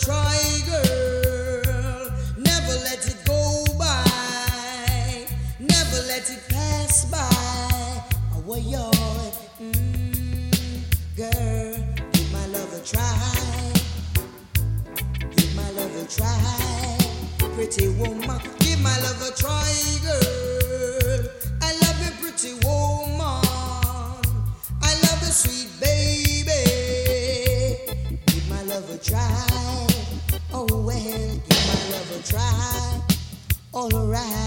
try, girl. Never let it go by. Never let it pass by. Oh, yo, girl, give my love a try. Give my love a try. Pretty woman, give my love a try, girl. I love you, pretty woman. I love you, sweet baby. Give my love a try. Oh well, give my love a try. All right.